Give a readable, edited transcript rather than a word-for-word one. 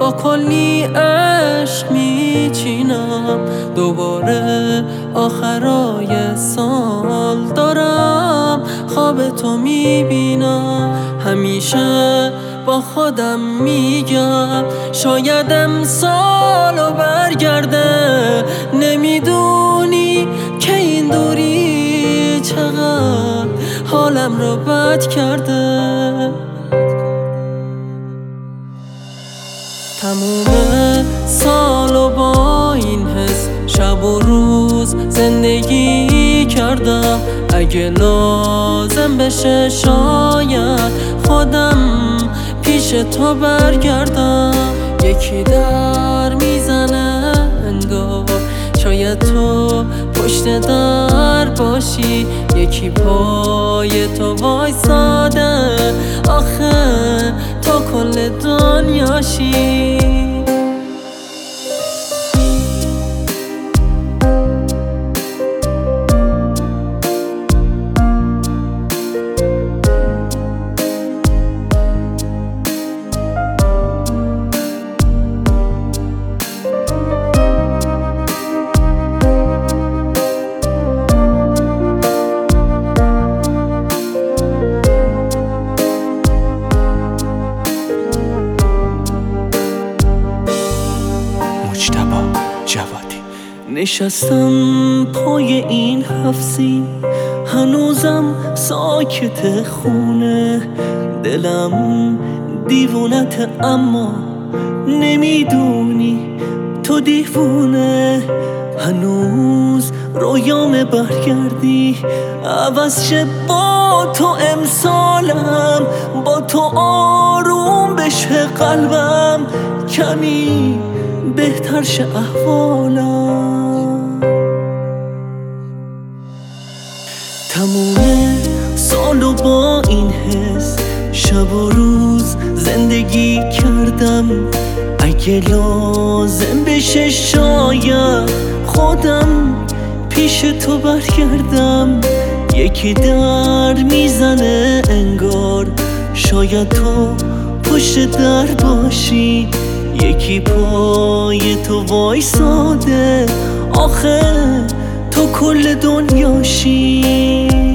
با کلی عشق میچینم. دوباره آخرای سال دارم خواب تو میبینم. همیشه با خودم میگم شاید امسالو برگرده. نمیدونی که این دوری چقدر حالم رو بد کرده. تموم سالو با این حس شب و روز زندگی کردم. اگه لازم بشه شاید خودم پیش تو برگردم. یکی در میزنه انگار شاید تو پشت در باشی. یکی پای تو وایساده آخه تو کل دنیاشی. نشستم پای این حفظی هنوزم ساکت خونه. دلم دیوونت اما نمیدونی تو دیوونه. هنوز رویام برگردی عوض شه با تو امسالم. با تو آروم بشه قلبم کمی بهتر شه احوالم. تموم سالو با این حس شب و روز زندگی کردم. اگه لازم بشه شاید خودم پیش تو برگردم. یکی در میزنه انگار شاید تو پشت در باشی. یکی پای تو وایساده آخه تو کل دنیاشی.